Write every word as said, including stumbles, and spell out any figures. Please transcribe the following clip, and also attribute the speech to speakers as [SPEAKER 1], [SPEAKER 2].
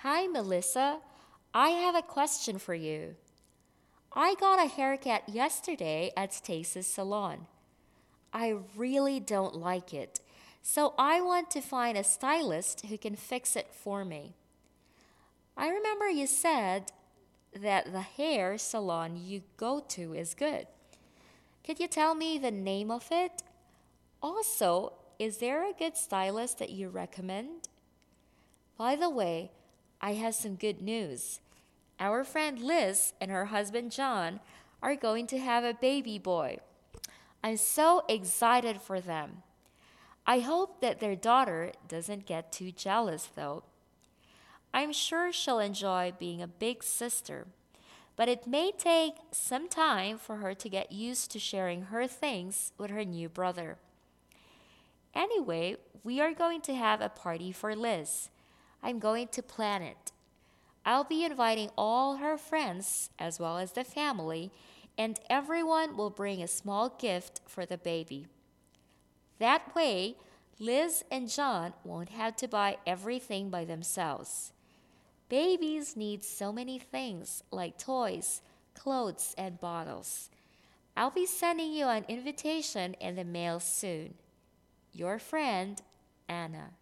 [SPEAKER 1] Hi, Melissa. I have a question for you. I got a haircut yesterday at Stacy's salon. I really don't like it, so I want to find a stylist who can fix it for me. I remember you said that the hair salon you go to is good. Could you tell me the name of it? Also, is there a good stylist that you recommend? By the way, I have some good news. Our friend Liz and her husband John are going to have a baby boy. I'm so excited for them. I hope that their daughter doesn't get too jealous though. I'm sure she'll enjoy being a big sister, but it may take some time for her to get used to sharing her things with her new brother. Anyway, we are going to have a party for Liz. I'm going to plan it. I'll be inviting all her friends as well as the family, and everyone will bring a small gift for the baby. That way, Liz and John won't have to buy everything by themselves. Babies need so many things like toys, clothes, and bottles. I'll be sending you an invitation in the mail soon. Your friend, Anna.